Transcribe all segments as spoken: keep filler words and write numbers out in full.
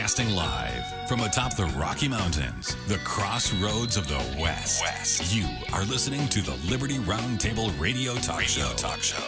Broadcasting live from atop the Rocky Mountains, the crossroads of the West. West. You are listening to the Liberty Roundtable Radio Talk Radio Show. Talk Show.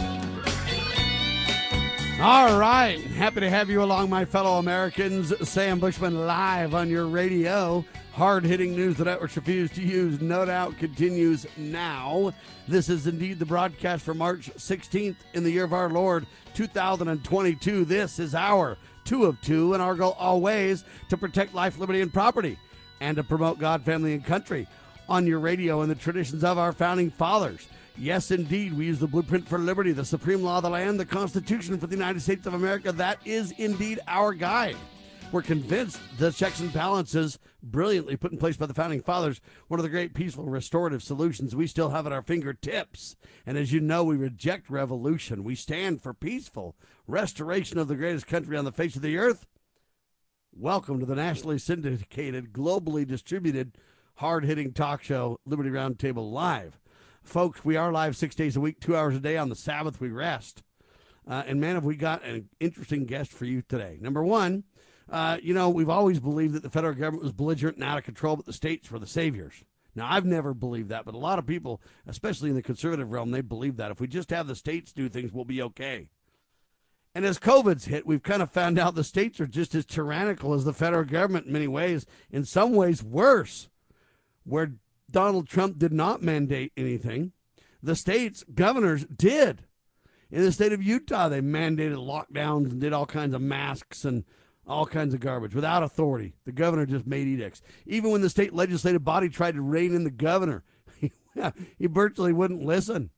All right. Happy to have you along, my fellow Americans. Sam Bushman live on your radio. Hard-hitting news the networks refuse to use, no doubt, continues now. This is indeed the broadcast for March sixteenth in the year of our Lord, two thousand twenty-two. This is our two of two, and our goal always to protect life, liberty, and property, and to promote God, family, and country on your radio and the traditions of our founding fathers. Yes, indeed, we use the blueprint for liberty, the supreme law of the land, the Constitution for the United States of America. That is indeed our guide. We're convinced the checks and balances brilliantly put in place by the founding fathers, one of the great peaceful restorative solutions we still have at our fingertips. And as you know, we reject revolution. We stand for peaceful restoration of the greatest country on the face of the earth. Welcome to the nationally syndicated, globally distributed, hard-hitting talk show, Liberty Roundtable Live. Folks, we are live six days a week, two hours a day. On the Sabbath, we rest. Uh, and, man, have we got an interesting guest for you today. Number one, uh, you know, we've always believed that the federal government was belligerent and out of control, but the states were the saviors. Now, I've never believed that, but a lot of people, especially in the conservative realm, they believe that. If we just have the states do things, we'll be okay. And as COVID's hit, we've kind of found out the states are just as tyrannical as the federal government in many ways, in some ways worse, where Donald Trump did not mandate anything. The state's governors did. In the state of Utah, they mandated lockdowns and did all kinds of masks and all kinds of garbage without authority. The governor just made edicts. Even when the state legislative body tried to rein in the governor, he virtually wouldn't listen.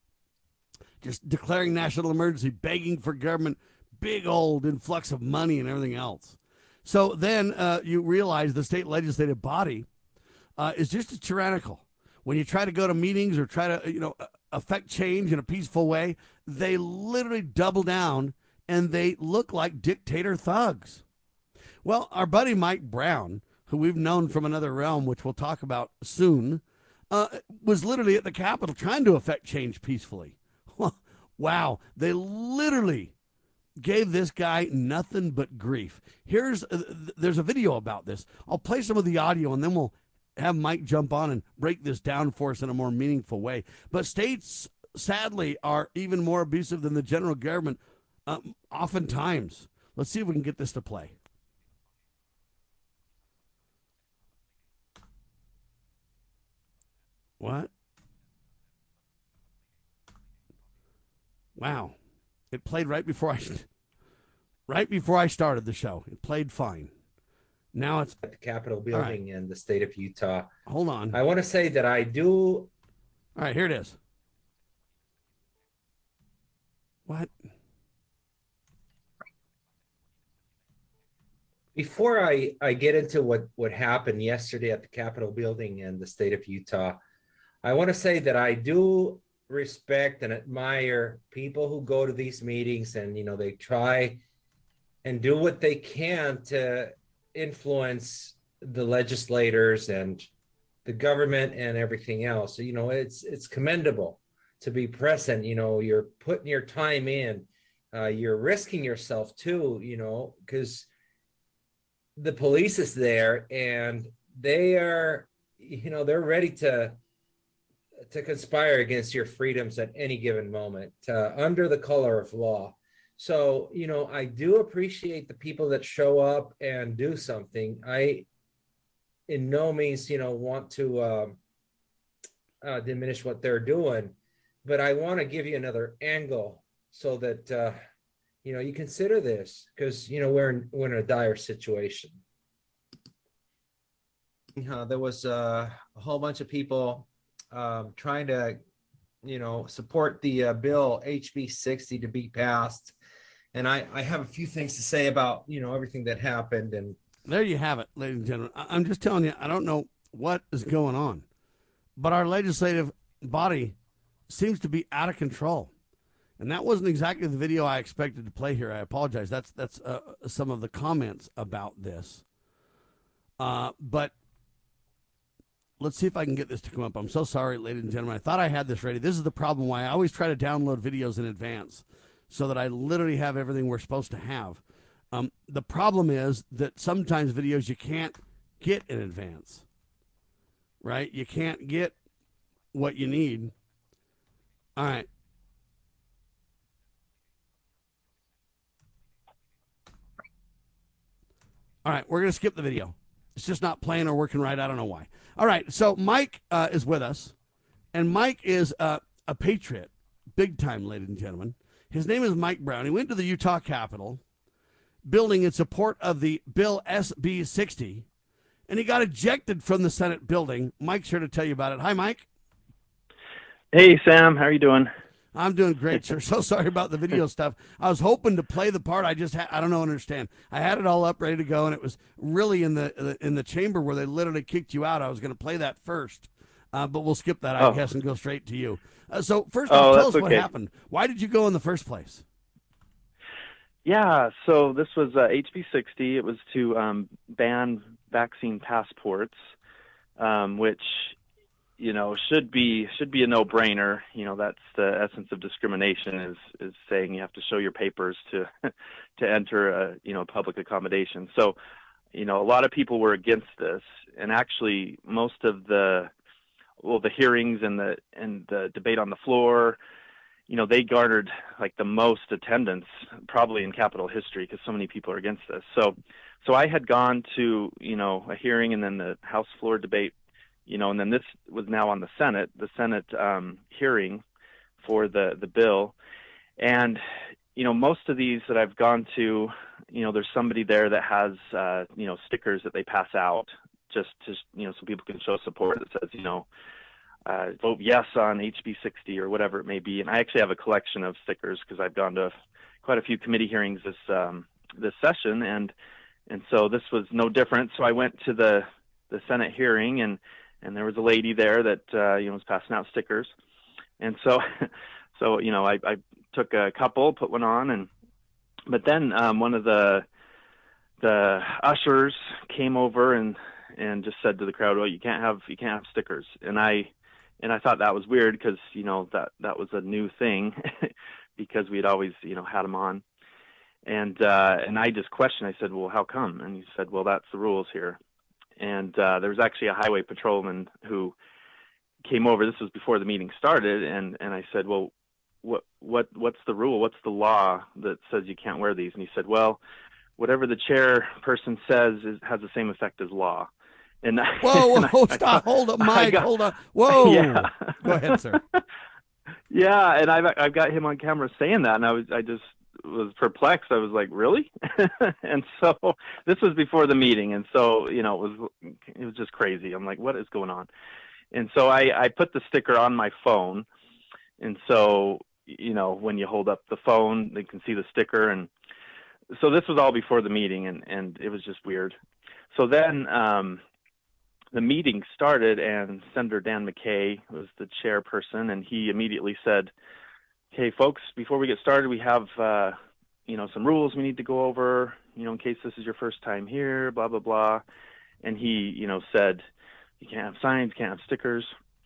Just declaring national emergency, begging for government, big old influx of money and everything else. So then uh, you realize the state legislative body Uh, is just as tyrannical. When you try to go to meetings or try to, you know, affect change in a peaceful way, they literally double down and they look like dictator thugs. Well, our buddy Mike Brown, who we've known from another realm, which we'll talk about soon, uh, was literally at the Capitol trying to affect change peacefully. Wow, they literally gave this guy nothing but grief. Here's, uh, there's a video about this. I'll play some of the audio and then we'll have Mike jump on and break this down for us in a more meaningful way. But states, sadly, are even more abusive than the general government, um, oftentimes. Let's see if we can get this to play. What? Wow. It played right before I, right before I started the show. It played fine. Now it's at the Capitol building right in the state of Utah. Hold on. I want to say that I do. All right, here it is. What? Before I, I get into what, what happened yesterday at the Capitol building in the state of Utah, I want to say that I do respect and admire people who go to these meetings and, you know, they try and do what they can to influence the legislators and the government and everything else. So, you know, it's it's commendable to be present. You know, you're putting your time in, uh, you're risking yourself too, you know, because the police is there and they are, you know, they're ready to to conspire against your freedoms at any given moment uh, under the color of law. So, you know, I do appreciate the people that show up and do something. I, in no means, you know, want to uh, uh, diminish what they're doing, but I want to give you another angle so that, uh, you know, you consider this because, you know, we're in, we're in a dire situation. Uh, there was uh, a whole bunch of people um, trying to, you know, support the uh, bill H B sixty to be passed. And I, I have a few things to say about, you know, everything that happened. And there you have it, ladies and gentlemen. I'm just telling you, I don't know what is going on, but our legislative body seems to be out of control. And that wasn't exactly the video I expected to play here. I apologize. That's that's uh, some of the comments about this. Uh, but let's see if I can get this to come up. I'm so sorry, ladies and gentlemen. I thought I had this ready. This is the problem why I always try to download videos in advance, so that I literally have everything we're supposed to have. Um, the problem is that sometimes videos you can't get in advance, right? You can't get what you need. All right. All right, we're going to skip the video. It's just not playing or working right. I don't know why. All right, so Mike uh, is with us, and Mike is uh, a patriot, big time, ladies and gentlemen. His name is Mike Brown. He went to the Utah Capitol building in support of the Bill S B sixty, and he got ejected from the Senate building. Mike's here to tell you about it. Hi, Mike. Hey, Sam. How are you doing? I'm doing great, sir. So sorry about the video stuff. I was hoping to play the part. I just, ha- I don't know, understand. I had it all up, ready to go, and it was really in the in the chamber where they literally kicked you out. I was going to play that first, uh, but we'll skip that, I Oh. guess, and go straight to you. Uh, so first Oh, off, tell that's us what okay. happened. Why did you go in the first place? Yeah, so this was uh, H B sixty. It was to um, ban vaccine passports, um, which, you know, should be should be a no-brainer. You know, that's the essence of discrimination, is is saying you have to show your papers to to enter a, you know, public accommodation. So, you know, a lot of people were against this, and actually most of the well, the hearings and the and the debate on the floor, you know, they garnered like the most attendance probably in Capitol history because so many people are against this. So, so I had gone to, you know, a hearing and then the House floor debate, you know, and then this was now on the Senate, the Senate um, hearing for the, the bill. And, you know, most of these that I've gone to, you know, there's somebody there that has, uh, you know, stickers that they pass out just to, you know, so people can show support that says, you know, uh, vote yes on H B sixty or whatever it may be. And I actually have a collection of stickers because I've gone to quite a few committee hearings this um, this session, and and so this was no different. So I went to the the Senate hearing, and and there was a lady there that uh, you know was passing out stickers, and so so you know I, I took a couple, put one on, and but then um, one of the the ushers came over and and just said to the crowd, "Well, you can't have you can't have stickers," and I. And I thought that was weird because, you know, that, that was a new thing because we had always, you know, had them on. And uh, and I just questioned. I said, well, how come? And he said, well, that's the rules here. And uh, there was actually a highway patrolman who came over. This was before the meeting started. And, and I said, well, what what what's the rule? What's the law that says you can't wear these? And he said, well, whatever the chairperson says is, has the same effect as law. And I, Whoa, and whoa, I, stop, I, hold up, Mike, got, hold up. Whoa. Yeah. Go ahead, sir. Yeah, and I've I've got him on camera saying that, and I was I just was perplexed. I was like, really? And so this was before the meeting, and so you know it was it was just crazy. I'm like, what is going on? And so I I put the sticker on my phone, and so you know when you hold up the phone, they can see the sticker, and so this was all before the meeting, and and it was just weird. So then. Um, The meeting started, and Senator Dan McKay was the chairperson, and he immediately said, "Okay, folks, before we get started, we have, uh, you know, some rules we need to go over, you know, in case this is your first time here, blah, blah, blah." And he, you know, said, "You can't have signs, can't have stickers,"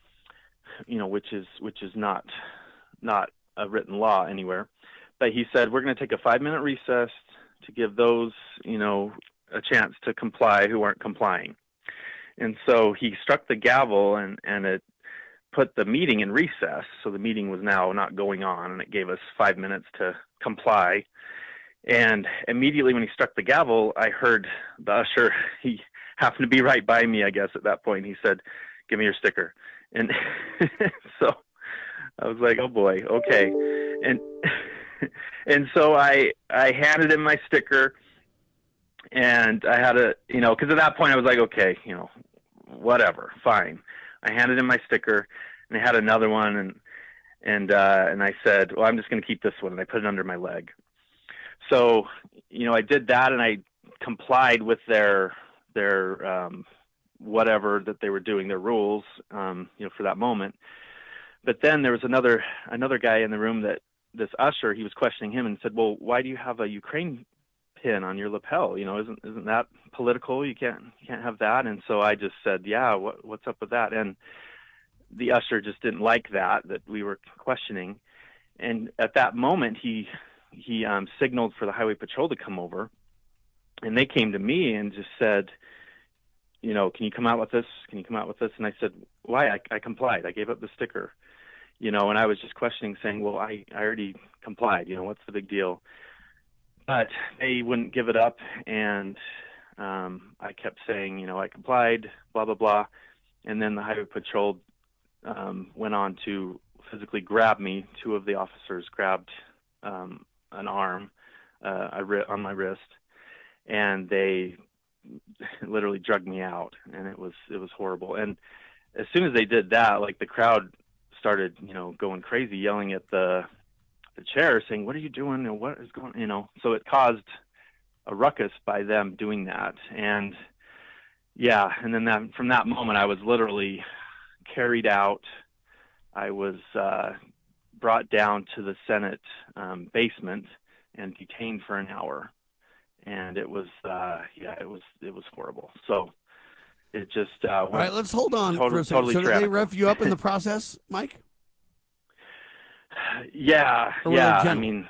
you know, which is, which is not, not a written law anywhere. But he said, "We're going to take a five minute recess to give those, you know, a chance to comply who aren't complying." And so he struck the gavel, and, and it put the meeting in recess. So the meeting was now not going on, and it gave us five minutes to comply. And immediately when he struck the gavel, I heard the usher, he happened to be right by me, I guess, at that point. He said, "Give me your sticker." And so I was like, oh boy, okay. And and so I I handed him my sticker. And I had a, you know, because at that point I was like, okay, you know, whatever, fine. I handed him my sticker, and I had another one, and and uh, and I said, well, I'm just going to keep this one, and I put it under my leg. So, you know, I did that, and I complied with their their um, whatever that they were doing, their rules, um, you know, for that moment. But then there was another another guy in the room that this usher, he was questioning him and said, well, why do you have a Ukraine pin on your lapel? You know, isn't isn't that political? You can't you can't have that. And so I just said, yeah, what what's up with that? And the usher just didn't like that that we were questioning. And at that moment, he he um, signaled for the highway patrol to come over. and they came to me and just said, you know, can you come out with this? Can you come out with this? And I said, why? I, I complied. I gave up the sticker, you know, and I was just questioning, saying, well, I, I already complied. You know, what's the big deal? But they wouldn't give it up. And um, I kept saying, you know, I complied, blah, blah, blah. And then the Highway Patrol um, went on to physically grab me. Two of the officers grabbed um, an arm uh, on my wrist, and they literally drugged me out, and it was it was horrible. And as soon as they did that, like, the crowd started, you know, going crazy, yelling at the the chair, saying, "What are you doing? And what is going?" You know, so it caused a ruckus by them doing that. And yeah, and then that from that moment, I was literally carried out. I was uh, brought down to the Senate um, basement and detained for an hour. And it was, uh, yeah, it was, it was horrible. So it just, uh, all right, let's hold on totally, for a second. Totally so did traffic. they rough you up in the process, Mike? Yeah. Yeah. I mean,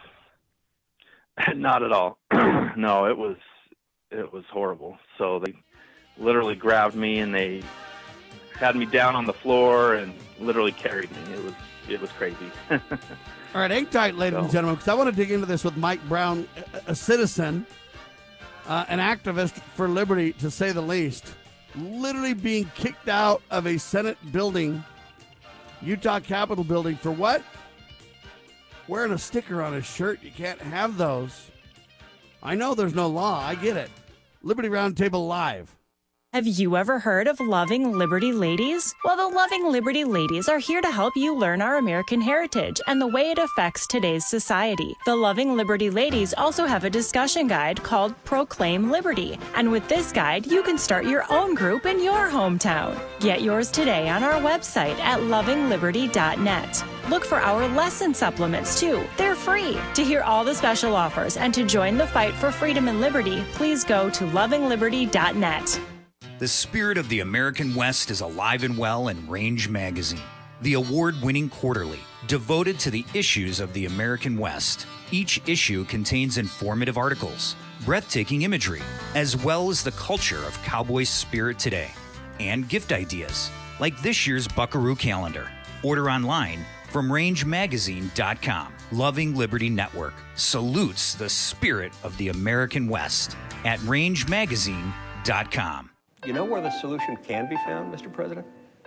not at all. No, it was, it was horrible. So they literally grabbed me and they had me down on the floor and literally carried me. It was, it was crazy. All right. Hang tight, ladies so. and gentlemen, because I want to dig into this with Mike Brown, a, a citizen, Uh, an activist for liberty, to say the least, literally being kicked out of a Senate building, Utah Capitol building, for what? Wearing a sticker on his shirt. You can't have those. I know there's no law. I get it. Liberty Roundtable Live. Have you ever heard of Loving Liberty Ladies? Well, the Loving Liberty Ladies are here to help you learn our American heritage and the way it affects today's society. The Loving Liberty Ladies also have a discussion guide called Proclaim Liberty. And with this guide, you can start your own group in your hometown. Get yours today on our website at loving liberty dot net. Look for our lesson supplements, too. They're free. To hear all the special offers and to join the fight for freedom and liberty, please go to loving liberty dot net. The spirit of the American West is alive and well in Range Magazine, the award-winning quarterly devoted to the issues of the American West. Each issue contains informative articles, breathtaking imagery, as well as the culture of cowboy spirit today, and gift ideas, like this year's Buckaroo calendar. Order online from range magazine dot com. Loving Liberty Network salutes the spirit of the American West at range magazine dot com. You know where the solution can be found, Mister President?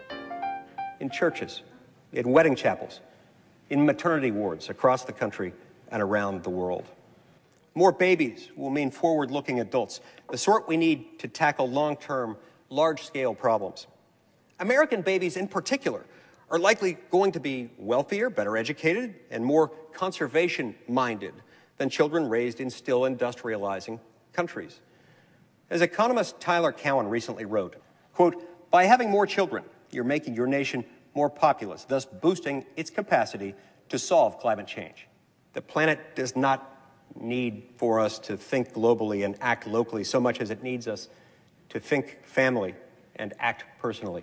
In churches, in wedding chapels, in maternity wards across the country and around the world. More babies will mean forward-looking adults, the sort we need to tackle long-term, large-scale problems. American babies in particular are likely going to be wealthier, better educated, and more conservation-minded than children raised in still industrializing countries. As economist Tyler Cowen recently wrote, quote, "By having more children, you're making your nation more populous, thus boosting its capacity to solve climate change. The planet does not need for us to think globally and act locally so much as it needs us to think family and act personally.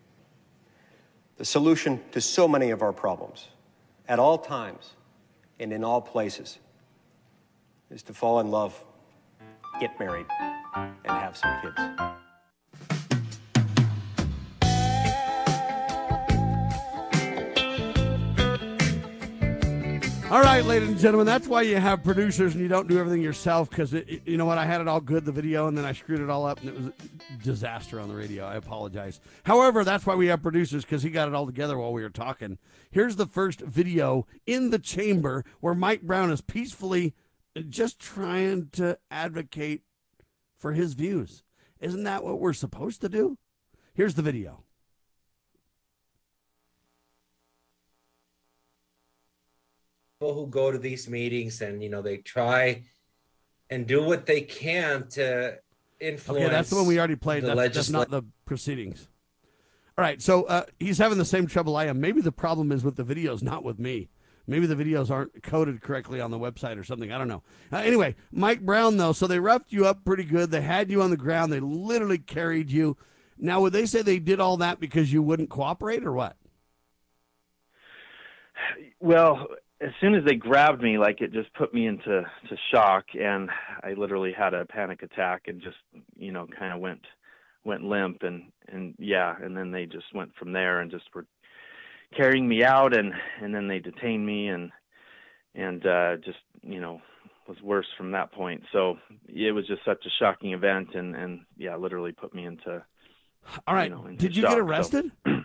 The solution to so many of our problems, at all times and in all places, is to fall in love, get married, and have some kids." All right, ladies and gentlemen, that's why you have producers and you don't do everything yourself, because, you know what, I had it all good, the video, and then I screwed it all up, and it was a disaster on the radio. I apologize. However, that's why we have producers, because he got it all together while we were talking. Here's the first video in the chamber where Mike Brown is peacefully just trying to advocate for his views. Isn't that what we're supposed to do? Here's the video. People who go to these meetings and, you know, they try and do what they can to influence. Okay, that's the one we already played. That's, that's not the proceedings. All right, so uh, he's having the same trouble I am. Maybe the problem is with the videos, not with me. Maybe the videos aren't coded correctly on the website or something. I don't know. Uh, anyway, Mike Brown, though, so they roughed you up pretty good. They had you on the ground. They literally carried you. Now, would they say they did all that because you wouldn't cooperate or what? Well, as soon as they grabbed me, like it just put me into to shock, and I literally had a panic attack and just, you know, kind of went went limp, and and yeah, and then they just went from there and just were carrying me out, and and then they detained me, and and uh, just, you know, was worse from that point. So it was just such a shocking event, and and yeah, literally put me into. All right. You know, into Did you shock. get arrested? So,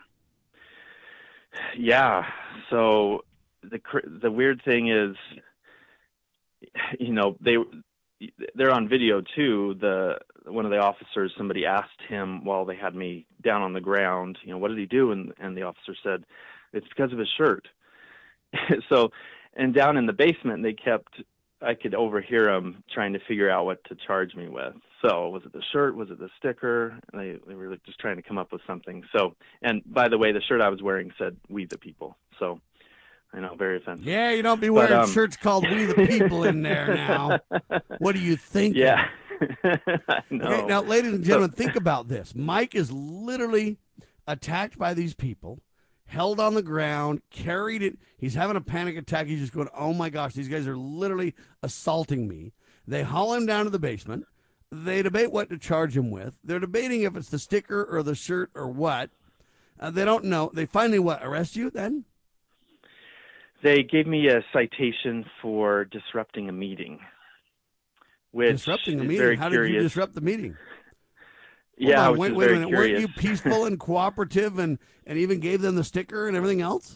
yeah. So. The the weird thing is, you know, they they're on video too. The one of the officers, somebody asked him while they had me down on the ground, you know, what did he do? And and the officer said, it's because of his shirt. So, and down in the basement, they kept. I could overhear them trying to figure out what to charge me with. So was it the shirt? Was it the sticker? And they they were just trying to come up with something. So, and by the way, the shirt I was wearing said "We the People." So. I know, very offensive. Yeah, you don't be wearing but, um, shirts called "We the People" in there now. What do you think? Yeah. I know. Okay, now, ladies and gentlemen, think about this. Mike is literally attacked by these people, held on the ground, carried it. He's having a panic attack. He's just going, oh, my gosh, these guys are literally assaulting me. They haul him down to the basement. They debate what to charge him with. They're debating if it's the sticker or the shirt or what. Uh, they don't know. They finally, what, arrest you then? They gave me a citation for disrupting a meeting. Which disrupting a is meeting? very How curious. did you disrupt the meeting? Yeah, Hold on, which wait, is wait a very minute. curious. Weren't you peaceful and cooperative and, and even gave them the sticker and everything else?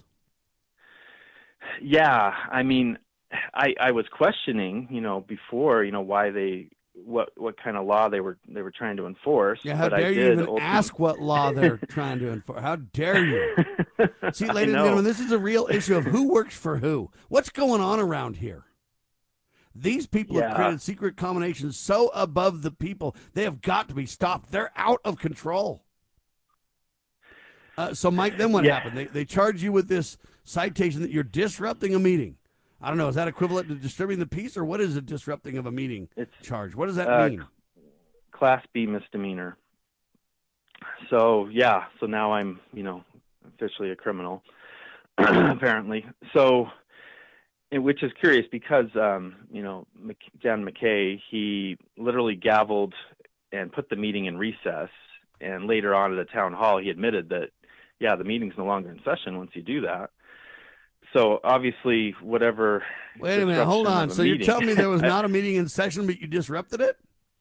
Yeah, I mean, I I was questioning, you know, before, you know, why they what what kind of law they were they were trying to enforce. Yeah, how but dare I you did even ultimately... ask what law they're trying to enforce? How dare you? See, ladies and know. gentlemen, this is a real issue of who works for who. What's going on around here? These people Yeah. have created secret combinations so above the people, they have got to be stopped. They're out of control. Uh, so, Mike, then what Yeah. happened? They they charge you with this citation that you're disrupting a meeting. I don't know. Is that equivalent to disturbing the peace, or what is a disrupting of a meeting It's, charge? What does that uh, mean? Class B misdemeanor. So, yeah, so now I'm, you know, officially a criminal, apparently. So, and which is curious because, um, you know, Dan McKay, he literally gavelled and put the meeting in recess. And later on at the town hall, he admitted that, yeah, the meeting's no longer in session once you do that. So obviously, whatever. Wait a minute. Hold on. of a So you're meeting- telling me there was not a meeting in session, but you disrupted it?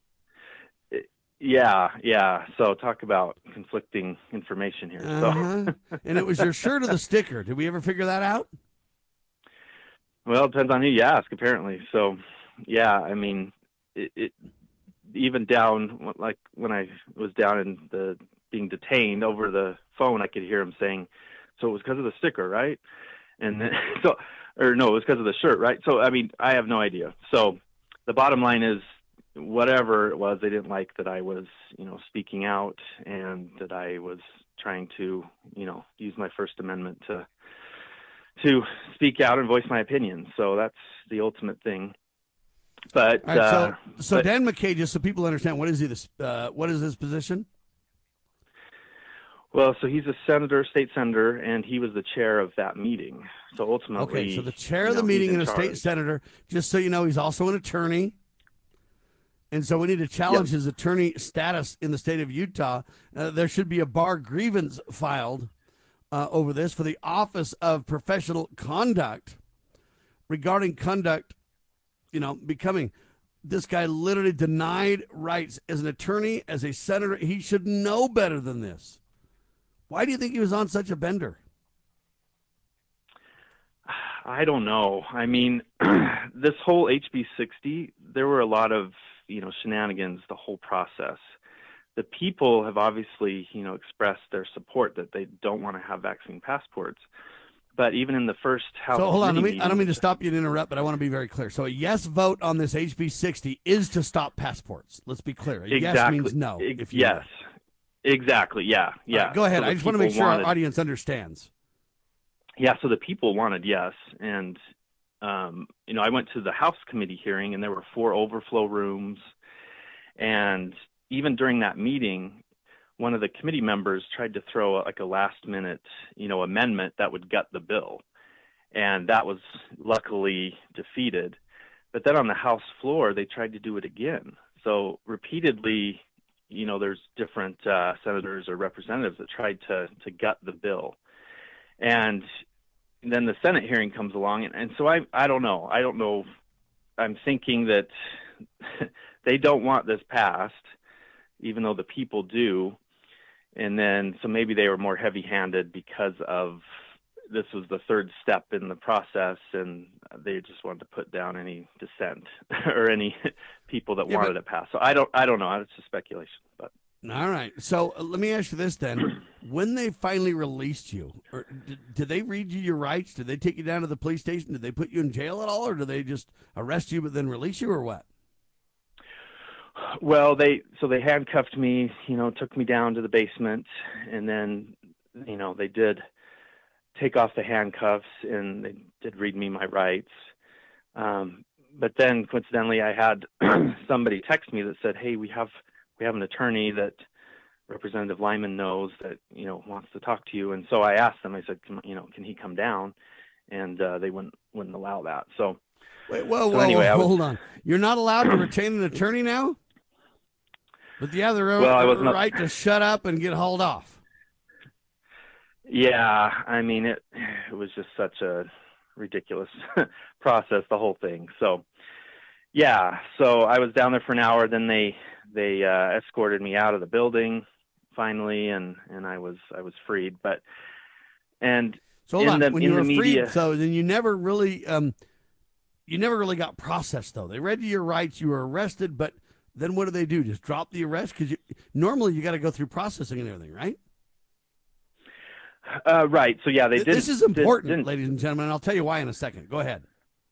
Yeah, yeah. So talk about conflicting information here. Uh-huh. So, And it was your shirt or the sticker. Did we ever figure that out? well, it depends on who you ask, apparently. So, yeah, I mean, it, it even down, like when I was down in the being detained over the phone, I could hear him saying, so it was because of the sticker, right? And then, so, or no, it was because of the shirt, right? So, I mean, I have no idea. So the bottom line is, whatever it was, they didn't like that I was, you know, speaking out and that I was trying to, you know, use my First Amendment to to speak out and voice my opinion. So that's the ultimate thing. But All right, so, uh, so but, Dan McKay, just so people understand, what is he? This, uh, what is his position? well, so he's a senator, state senator, and he was the chair of that meeting. So ultimately, Okay, so the chair you of the know, meeting he's in and a state charge. senator. Just so you know, he's also an attorney. And so we need to challenge Yep. his attorney status in the state of Utah. Uh, there should be a bar grievance filed uh, over this for the Office of Professional Conduct regarding conduct, you know, becoming. This guy literally denied rights as an attorney, as a senator. He should know better than this. Why do you think he was on such a bender? I don't know. I mean, this whole H B sixty, there were a lot of, you know, shenanigans the whole process. The people have obviously, you know, expressed their support that they don't want to have vaccine passports. But even in the first House So hold on, let committee me, I don't mean to meeting- stop you and interrupt, but I want to be very clear. So a yes vote on this H B sixty is to stop passports. Let's be clear. A yes Exactly. means no. Ex- If you yes, exactly. Yeah, All yeah. right, go ahead. So the I just want to make people sure wanted- our audience understands. Yeah, so the people wanted yes, and um, you know, I went to the House committee hearing, and there were four overflow rooms, and even during that meeting, one of the committee members tried to throw like a last minute, you know, amendment that would gut the bill, and that was luckily defeated. But then on the House floor, they tried to do it again. So repeatedly, you know, there's different uh, senators or representatives that tried to to gut the bill. And then the Senate hearing comes along, and, and so I I don't know. I don't know. I'm thinking that they don't want this passed, even though the people do. And then, so maybe they were more heavy-handed because of this was the third step in the process, and they just wanted to put down any dissent or any people that yeah, wanted it passed. So I don't, I don't know. It's just speculation. But all right. So uh, let me ask you this then: when they finally released you, or did, did they read you your rights? Did they take you down to the police station? Did they put you in jail at all, or did they just arrest you but then release you, or what? Well, they so they handcuffed me, you know, took me down to the basement, and then, you know, they did take off the handcuffs and they did read me my rights. Um, but then coincidentally, I had somebody text me that said, "Hey, we have we have an attorney that Representative Lyman knows that, you know, wants to talk to you." And so I asked them. I said, can, you know, can he come down? And uh, they wouldn't wouldn't allow that. So wait, whoa, so whoa, anyway, whoa, was, hold on. You're not allowed to retain an attorney now? But you have the well, I was not, right to shut up and get hauled off. Yeah, I mean, it it was just such a ridiculous process, the whole thing. So, yeah, so I was down there for an hour. Then they they uh, escorted me out of the building finally, and, and I was I was freed. But and so hold in on, the, when in you were the media, freed, so then you never really um, you never really got processed though. They read you your rights. You were arrested, but then what do they do? Just drop the arrest? Because normally you got to go through processing and everything, right? Uh, right. So yeah, they did. This is important, did, ladies and gentlemen. And I'll tell you why in a second. Go ahead.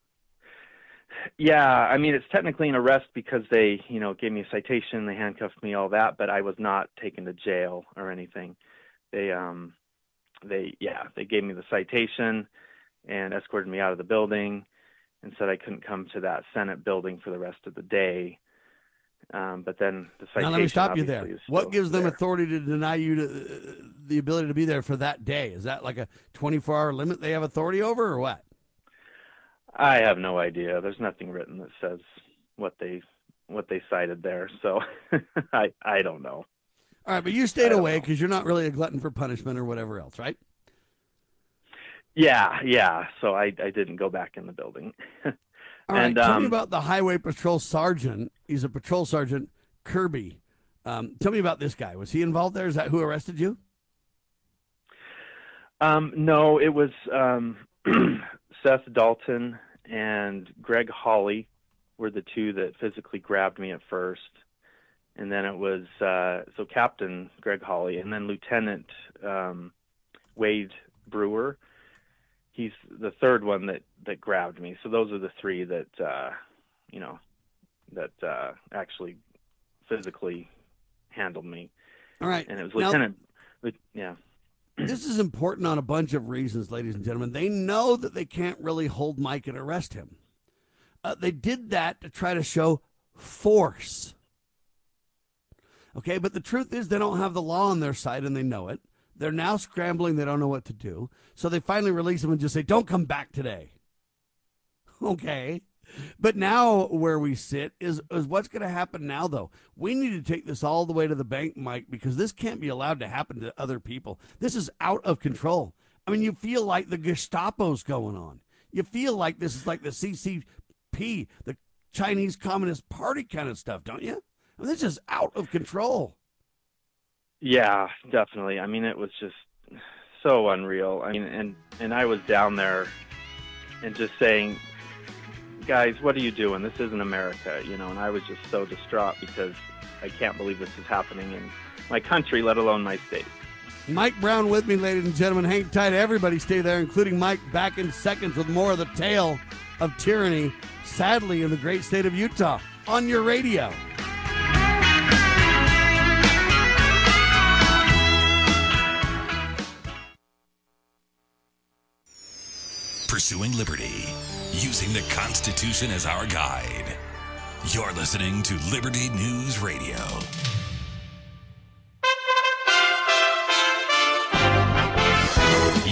Yeah, I mean, it's technically an arrest because they, you know, gave me a citation, they handcuffed me, all that, but I was not taken to jail or anything. They, um, they, yeah, they gave me the citation and escorted me out of the building and said I couldn't come to that Senate building for the rest of the day. Um, but then the citation. Now let me stop you there. What gives them there. authority to deny you to, uh, the ability to be there for that day? Is that like a twenty-four hour limit they have authority over, or what? I have no idea. There's nothing written that says what they what they cited there, so I I don't know. All right, but you stayed away because you're not really a glutton for punishment or whatever else, right? Yeah, yeah. So I I didn't go back in the building. All right, and, tell um, me about the highway patrol sergeant. He's a patrol sergeant, Kirby. Um, tell me about this guy. Was he involved there? Is that who arrested you? Um, no, it was um, Seth Dalton and Greg Hawley were the two that physically grabbed me at first. And then it was, uh, so Captain Greg Hawley and then Lieutenant um, Wade Brewer. He's the third one that, that grabbed me. So those are the three that, uh, you know, that uh, actually physically handled me. All right. And it was now, Lieutenant, yeah. This is important on a bunch of reasons, ladies and gentlemen. They know that they can't really hold Mike and arrest him. Uh, they did that to try to show force. Okay, but the truth is they don't have the law on their side, and they know it. They're now scrambling. They don't know what to do. So they finally release him and just say, don't come back today. Okay. But now where we sit is, is what's going to happen now, though. We need to take this all the way to the bank, Mike, because this can't be allowed to happen to other people. This is out of control. I mean, you feel like the Gestapo's going on. You feel like this is like the C C P, the Chinese Communist Party kind of stuff, don't you? I mean, this is out of control. Yeah, definitely. I mean, it was just so unreal. I mean, and, and I was down there and just saying, guys, what are you doing? This isn't America, you know, and I was just so distraught because I can't believe this is happening in my country, let alone my state. Mike Brown with me, ladies and gentlemen. Hang tight. Everybody stay there, including Mike, back in seconds with more of the tale of tyranny, sadly, in the great state of Utah, on your radio. Pursuing liberty, using the Constitution as our guide. You're listening to Liberty News Radio.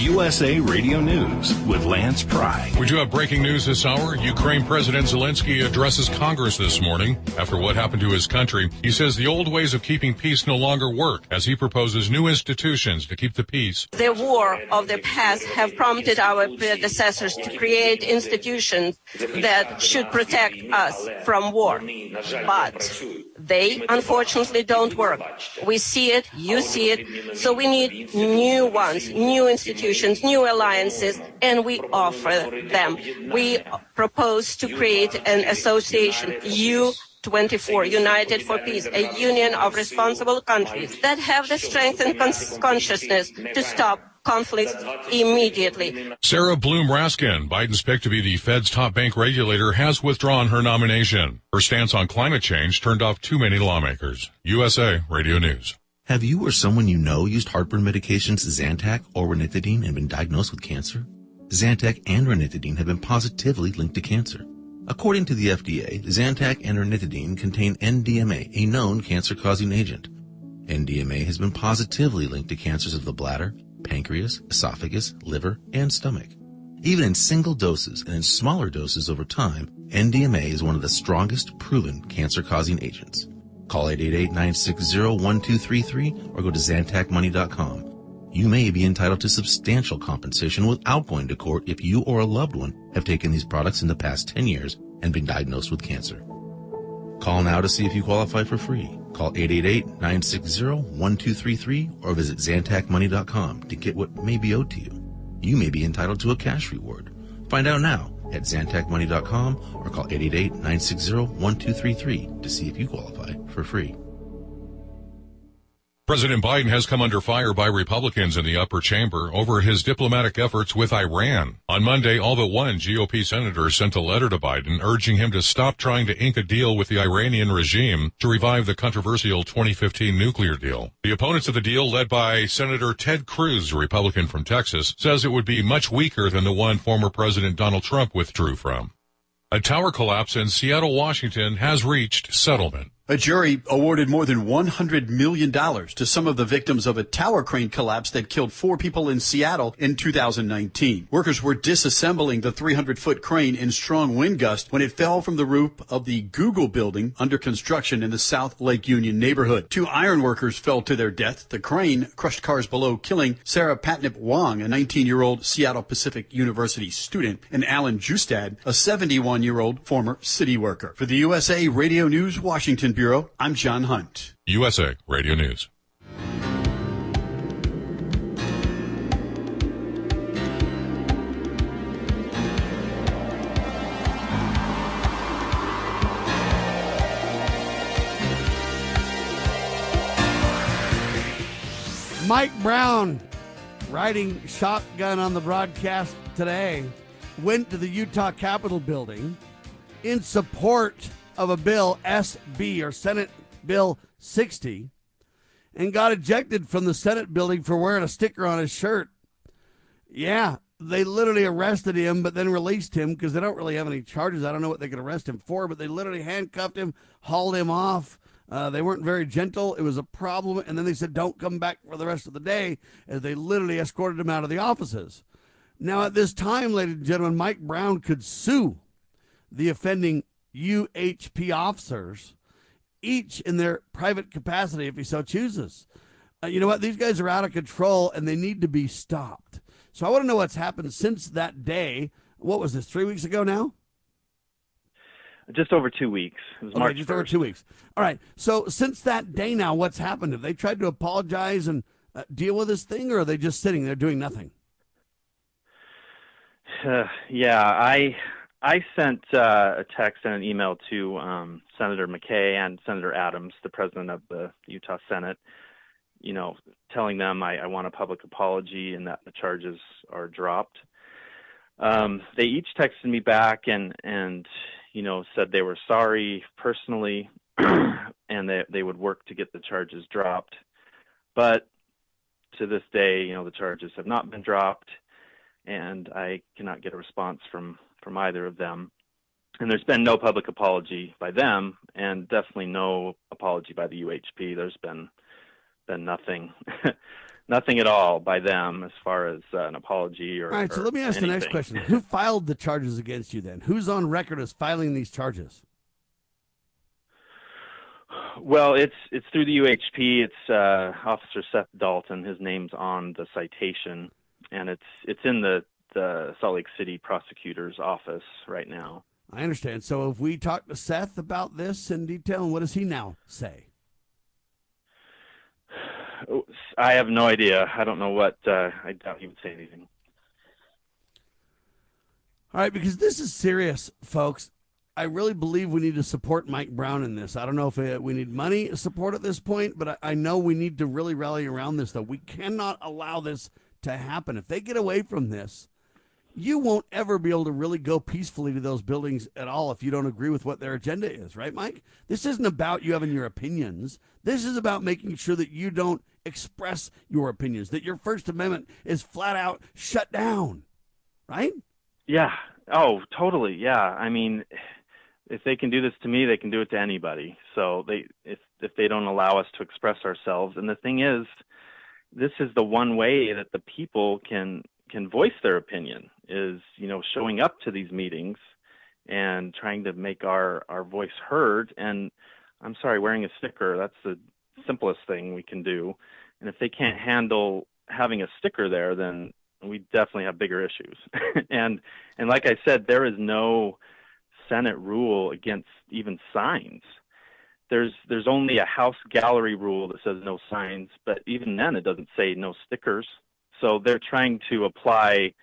U S A Radio News with Lance Pry. We do have breaking news this hour. Ukraine President Zelensky addresses Congress this morning after what happened to his country. He says the old ways of keeping peace no longer work as he proposes new institutions to keep the peace. The war of the past have prompted our predecessors to create institutions that should protect us from war. But they unfortunately don't work. We see it, you see it, so we need new ones, new institutions, new alliances, and we offer them. We propose to create an association, U twenty-four, United for Peace, a union of responsible countries that have the strength and cons- consciousness to stop conflicts immediately. Sarah Bloom Raskin, Biden's pick to be the Fed's top bank regulator, has withdrawn her nomination. Her stance on climate change turned off too many lawmakers. U S A Radio News. Have you or someone you know used heartburn medications Zantac or ranitidine and been diagnosed with cancer? Zantac and ranitidine have been positively linked to cancer. According to the F D A, Zantac and ranitidine contain N D M A, a known cancer-causing agent. N D M A has been positively linked to cancers of the bladder, pancreas, esophagus, liver, and stomach. Even in single doses and in smaller doses over time, N D M A is one of the strongest proven cancer-causing agents. Call eight eight eight, nine six zero, one two three three or go to Zantac Money dot com. You may be entitled to substantial compensation without going to court if you or a loved one have taken these products in the past ten years and been diagnosed with cancer. Call now to see if you qualify for free. Call eight eight eight, nine six zero, one two three three or visit Zantac Money dot com to get what may be owed to you. You may be entitled to a cash reward. Find out now at Zantac Money dot com or call eight eight eight, nine six zero, one two three three to see if you qualify for free. President Biden has come under fire by Republicans in the upper chamber over his diplomatic efforts with Iran. On Monday, all but one G O P senator sent a letter to Biden urging him to stop trying to ink a deal with the Iranian regime to revive the controversial twenty fifteen nuclear deal. The opponents of the deal, led by Senator Ted Cruz, a Republican from Texas, says it would be much weaker than the one former President Donald Trump withdrew from. A tower collapse in Seattle, Washington has reached settlement. A jury awarded more than one hundred million dollars to some of the victims of a tower crane collapse that killed four people in Seattle in two thousand nineteen. Workers were disassembling the three hundred foot crane in strong wind gust when it fell from the roof of the Google building under construction in the South Lake Union neighborhood. Two iron workers fell to their death. The crane crushed cars below, killing Sarah Patnip Wong, a nineteen-year-old Seattle Pacific University student, and Alan Justad, a seventy-one-year-old former city worker. For the U S A Radio News Washington Bureau, I'm John Hunt. U S A Radio News. Mike Brown, riding shotgun on the broadcast today, went to the Utah Capitol building in support of a bill, S B or Senate Bill sixty, and got ejected from the Senate building for wearing a sticker on his shirt. Yeah, they literally arrested him, but then released him because they don't really have any charges. I don't know what they could arrest him for, but they literally handcuffed him, hauled him off. Uh, they weren't very gentle. It was a problem. And then they said, don't come back for the rest of the day, as they literally escorted him out of the offices. Now, at this time, ladies and gentlemen, Mike Brown could sue the offending U H P officers, each in their private capacity if he so chooses. Uh, you know what? These guys are out of control, and they need to be stopped. So I want to know what's happened since that day. What was this, three weeks ago now? Just over two weeks. It was okay, March just first. over two weeks. All right. So since that day now, what's happened? Have they tried to apologize and uh, deal with this thing, or are they just sitting there doing nothing? Uh, yeah, I I sent uh, a text and an email to um, Senator McKay and Senator Adams, the president of the Utah Senate, you know, telling them I, I want a public apology and that the charges are dropped. Um, they each texted me back and, and you know, said they were sorry personally and that they would work to get the charges dropped. But to this day, you know, the charges have not been dropped, and I cannot get a response from, from either of them. And there's been no public apology by them, and definitely no apology by the U H P. There's been been nothing, nothing at all by them as far as uh, an apology or. All right, so or let me ask anything. the next question: who filed the charges against you? Then, who's on record as filing these charges? Well, it's it's through the U H P. It's uh, Officer Seth Dalton. His name's on the citation, and it's it's in the the Salt Lake City prosecutor's office right now. I understand. So, if we talk to Seth about this in detail, and what does he now say? I have no idea. I don't know what. Uh, I doubt he would say anything. All right, because this is serious, folks. I really believe we need to support Mike Brown in this. I don't know if it, we need money support at this point, but I, I know we need to really rally around this, though. We cannot allow this to happen. If they get away from this, you won't ever be able to really go peacefully to those buildings at all if you don't agree with what their agenda is, right, Mike? This isn't about you having your opinions. This is about making sure that you don't express your opinions, that your First Amendment is flat out shut down, right? Yeah. Oh, totally. Yeah. I mean, if they can do this to me, they can do it to anybody. So they, if if they don't allow us to express ourselves, and the thing is, this is the one way that the people can can voice their opinion is, you know, showing up to these meetings and trying to make our our voice heard. And I'm sorry, wearing a sticker, that's the simplest thing we can do. And if they can't handle having a sticker there, then we definitely have bigger issues. and and like I said, there is no Senate rule against even signs. There's there's only a House gallery rule that says no signs, but even then it doesn't say no stickers. So they're trying to apply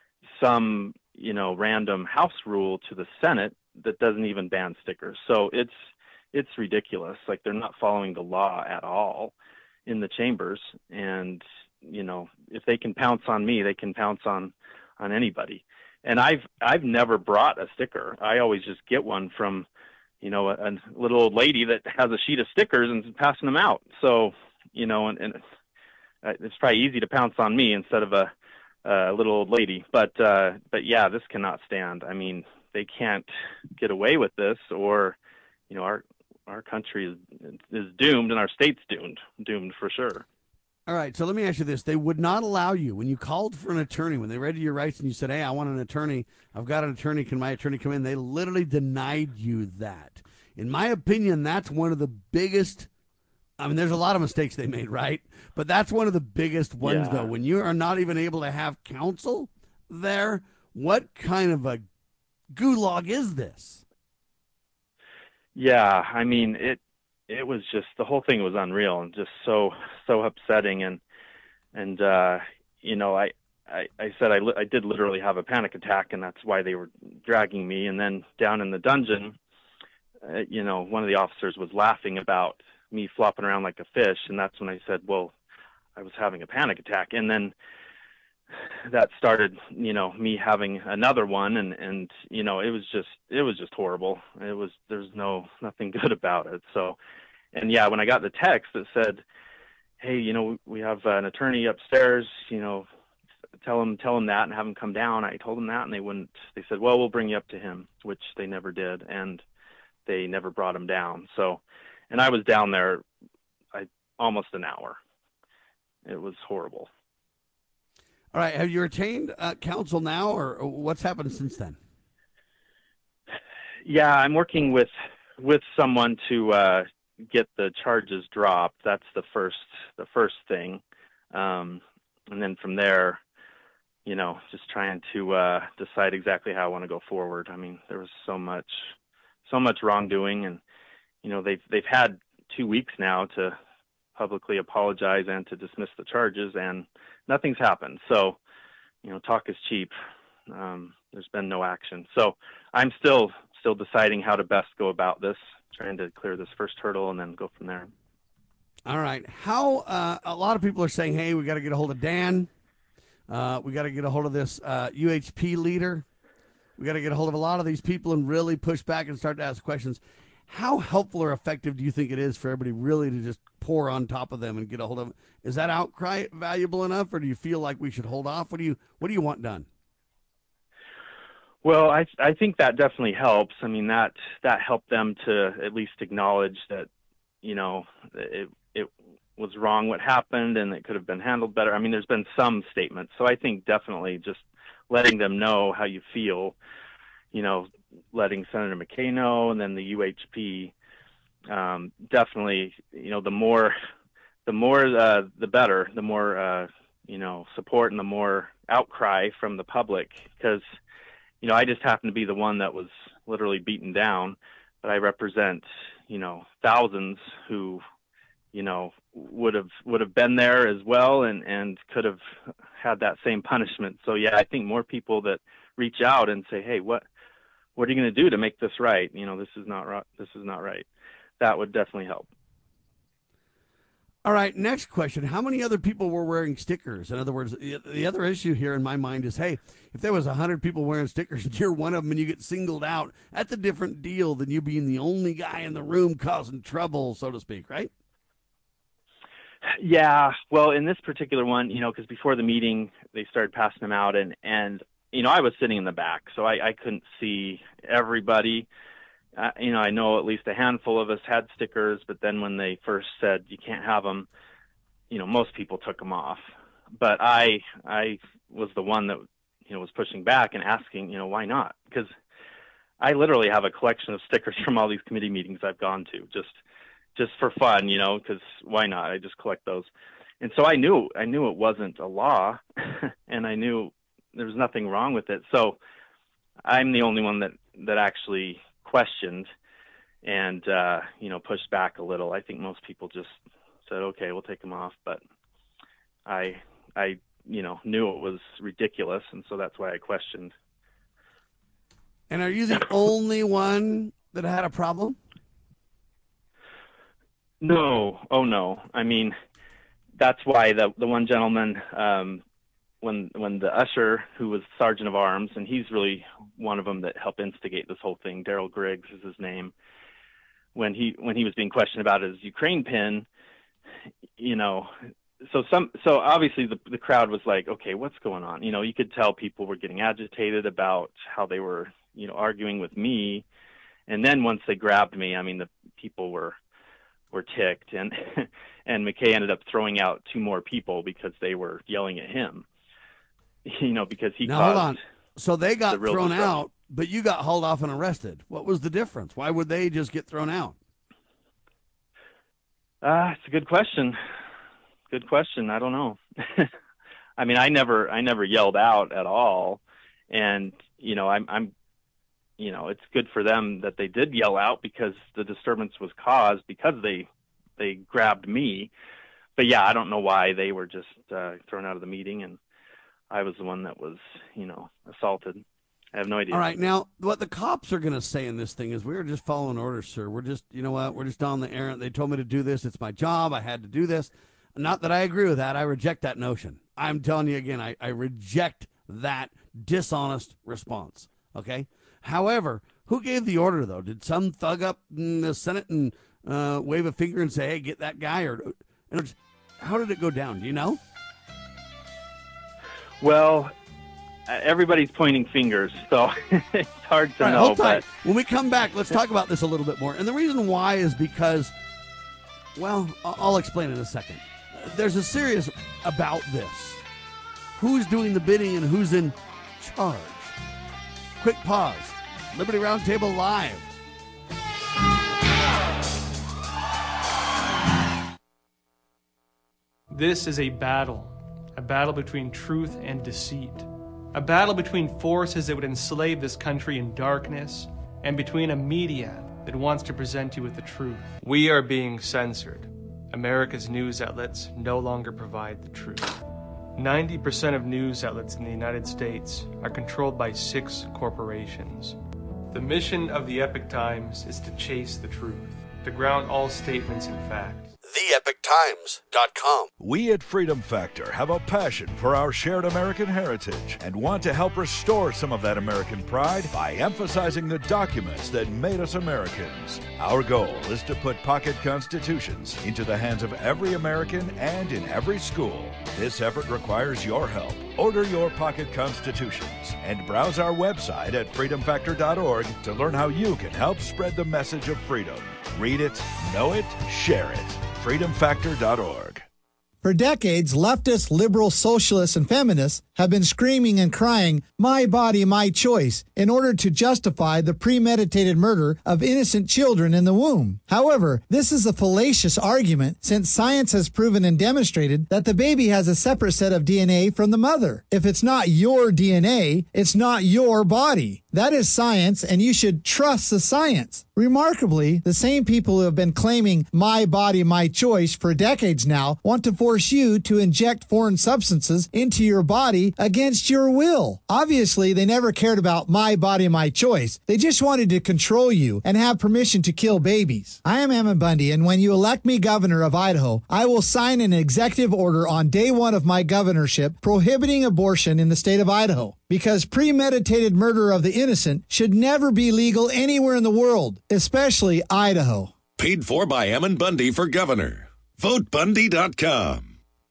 some, you know, random House rule to the Senate that doesn't even ban stickers. So it's it's ridiculous. Like, they're not following the law at all in the chambers. And, you know, if they can pounce on me, they can pounce on on anybody. And I've I've never brought a sticker. I always just get one from, you know, a, a little old lady that has a sheet of stickers and is passing them out. So, you know, and, and it's probably easy to pounce on me instead of a, a little old lady. But uh, but yeah, this cannot stand. I mean, they can't get away with this, or, you know, our our country is is doomed, and our state's doomed, doomed for sure. All right, so let me ask you this. They would not allow you, when you called for an attorney, when they read you your rights and you said, hey, I want an attorney, I've got an attorney, can my attorney come in? They literally denied you that. In my opinion, that's one of the biggest, I mean, there's a lot of mistakes they made, right? But that's one of the biggest ones, Yeah. though. When you are not even able to have counsel there, what kind of a gulag is this? Yeah, I mean, it it was just, the whole thing was unreal and just so so upsetting. And and uh, you know, I, I I said I li- I did literally have a panic attack, and that's why they were dragging me. And then down in the dungeon, uh, you know, one of the officers was laughing about me flopping around like a fish, and that's when I said, well, I was having a panic attack. And then that started, you know, me having another one, and and you know, it was just it was just horrible. It was there's no nothing good about it. So, and yeah, when I got the text that said, hey, you know, we have an attorney upstairs, you know, tell him tell him that and have him come down. I told them that, and they wouldn't. They said, well, we'll bring you up to him, which they never did, and they never brought him down. So, and I was down there, I almost an hour. It was horrible. All right, have you retained uh, counsel now, or what's happened since then? Yeah, I'm working with with someone to uh, get the charges dropped. That's the first the first thing, um, and then from there, you know, just trying to uh, decide exactly how I want to go forward. I mean, there was so much so much wrongdoing, and you know, they've they've had two weeks now to publicly apologize and to dismiss the charges, and nothing's happened. So, you know, talk is cheap. Um, there's been no action. So I'm still still deciding how to best go about this, trying to clear this first hurdle and then go from there. All right. How uh, a lot of people are saying, hey, we got to get a hold of Dan. Uh, we got to get a hold of this uh, U H P leader. We got to get a hold of a lot of these people and really push back and start to ask questions. How helpful or effective do you think it is for everybody really to just pour on top of them and get a hold of them? Is that outcry valuable enough, or do you feel like we should hold off? What do you What do you want done? Well, I I think that definitely helps. I mean, that that helped them to at least acknowledge that, you know, it it was wrong what happened and it could have been handled better. I mean, there's been some statements. So I think definitely just letting them know how you feel, you know, letting Senator McKay know, and then the U H P, um, definitely, you know, the more, the more, uh, the better, the more, uh, you know, support and the more outcry from the public. Because, you know, I just happen to be the one that was literally beaten down, but I represent, you know, thousands who, you know, would have would have been there as well and, and could have had that same punishment. So yeah, I think more people that reach out and say, hey, what what are you going to do to make this right? You know, this is not right. This is not right. That would definitely help. All right, next question. How many other people were wearing stickers? In other words, the, the other issue here in my mind is, hey, if there was one hundred people wearing stickers and you're one of them and you get singled out, that's a different deal than you being the only guy in the room causing trouble, so to speak, right? Yeah, well, in this particular one, you know, because before the meeting, they started passing them out, and, and you know, I was sitting in the back, so I, I couldn't see everybody. Uh, you know, I know at least a handful of us had stickers, but then when they first said you can't have them, you know, most people took them off. But I, I was the one that, you know, was pushing back and asking, you know, why not? Because I literally have a collection of stickers from all these committee meetings I've gone to, just just for fun, you know, because why not? I just collect those. And so I knew, I knew it wasn't a law and I knew there was nothing wrong with it. So I'm the only one that, that actually questioned and, uh, you know, pushed back a little. I think most people just said, okay, we'll take them off. But I, I, you know, knew it was ridiculous. And so that's why I questioned. And are you the only one that had a problem? No. Oh, no. I mean, that's why the the one gentleman, um, when when the usher, who was sergeant of arms, and he's really one of them that helped instigate this whole thing, Daryl Griggs is his name, when he when he was being questioned about his Ukraine pin, you know, so some so obviously the the crowd was like, okay, what's going on? You know, you could tell people were getting agitated about how they were, you know, arguing with me, and then once they grabbed me, I mean, the people were. were ticked, and and McKay ended up throwing out two more people because they were yelling at him, you know, because he now, caused hold on. So they got the thrown disruption. out, but you got hauled off and arrested. What was the difference? Why would they just get thrown out? Uh, it's a good question. Good question. I don't know. I mean, I never, I never yelled out at all. And, you know, I'm, I'm, you know, it's good for them that they did yell out because the disturbance was caused because they they grabbed me. But yeah, I don't know why they were just uh, thrown out of the meeting and I was the one that was, you know, assaulted. I have no idea. All right. Now, what the cops are going to say in this thing is we're just following orders, sir. We're just, you know what, we're just on the errand. They told me to do this. It's my job. I had to do this. Not that I agree with that. I reject that notion. I'm telling you again, I, I reject that dishonest response. Okay? However, who gave the order, though? Did some thug up in the Senate and uh, wave a finger and say, hey, get that guy? Or how did it go down? Do you know? Well, everybody's pointing fingers, so it's hard to All right, know. hold tight. But When we come back, let's talk about this a little bit more. And the reason why is because, well, I- I'll explain in a second. There's a serious about this. Who's doing the bidding and who's in charge? Quick pause. Liberty Roundtable Live. This is a battle, a battle between truth and deceit, a battle between forces that would enslave this country in darkness and between a media that wants to present you with the truth. We are being censored. America's news outlets no longer provide the truth. ninety percent of news outlets in the United States are controlled by six corporations. The mission of the Epoch Times is to chase the truth, to ground all statements in fact. the epoch times dot com. We at Freedom Factor have a passion for our shared American heritage and want to help restore some of that American pride by emphasizing the documents that made us Americans. Our goal is to put pocket constitutions into the hands of every American and in every school. This effort requires your help. Order your pocket constitutions and browse our website at freedom factor dot org to learn how you can help spread the message of freedom. Read it, know it, share it. freedom factor dot org. For decades, leftists, liberals, socialists, and feminists have been screaming and crying, "My body, my choice," in order to justify the premeditated murder of innocent children in the womb. However, this is a fallacious argument since science has proven and demonstrated that the baby has a separate set of D N A from the mother. If it's not your D N A, it's not your body. That is science, and you should trust the science. Remarkably, the same people who have been claiming "my body, my choice" for decades now want to force you to inject foreign substances into your body against your will. Obviously, they never cared about "my body, my choice." They just wanted to control you and have permission to kill babies. I am Ammon Bundy, and when you elect me governor of Idaho, I will sign an executive order on day one of my governorship prohibiting abortion in the state of Idaho, because premeditated murder of the innocent should never be legal anywhere in the world, especially Idaho. Paid for by Ammon Bundy for governor. vote bundy dot com.